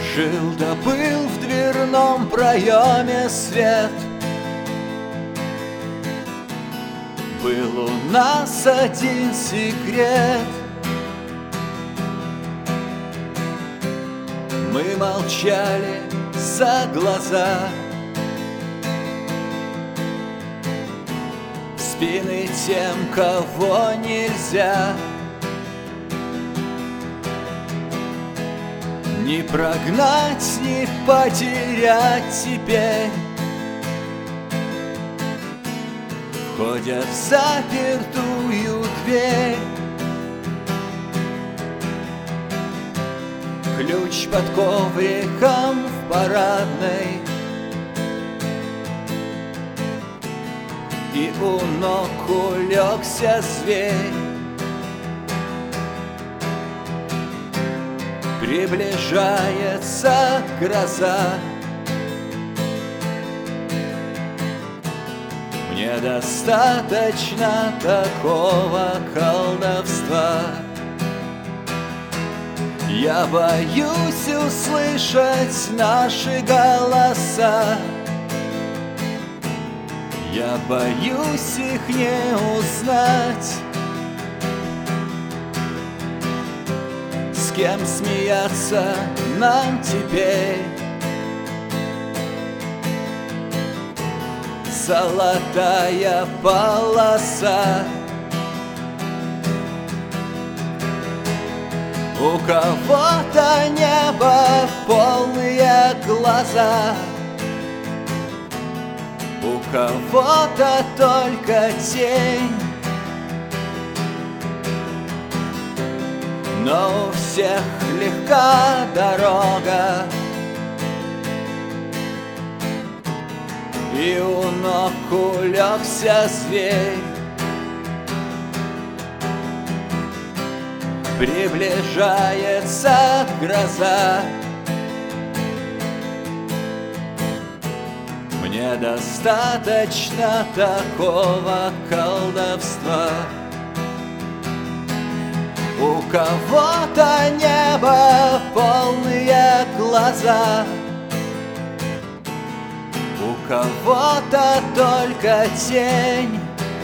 Жил да был в дверном проеме свет. Был у нас один секрет. Мы молчали за глаза, в спины тем, кого нельзя. Не прогнать, не потерять теперь. Входят в запертую дверь. Ключ под ковриком в парадной, и у ног улегся зверь. Приближается гроза. Мне достаточно такого колдовства. Я боюсь услышать наши голоса. Я боюсь их не узнать. С кем смеяться нам теперь? Золотая полоса. У кого-то небо полные глаза, у кого-то только тень. Но у всех легка дорога, и у ног улегся зверь. Приближается гроза. Мне достаточно такого колдовства. У кого-то небо полные глаза, у кого-то только тень.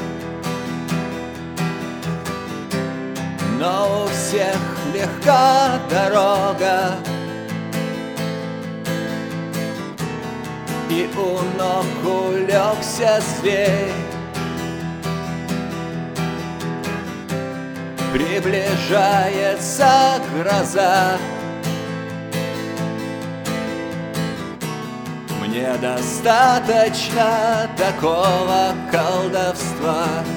Но у всех легка дорога, и у ног улегся зверь. Приближается гроза. Мне достаточно такого колдовства.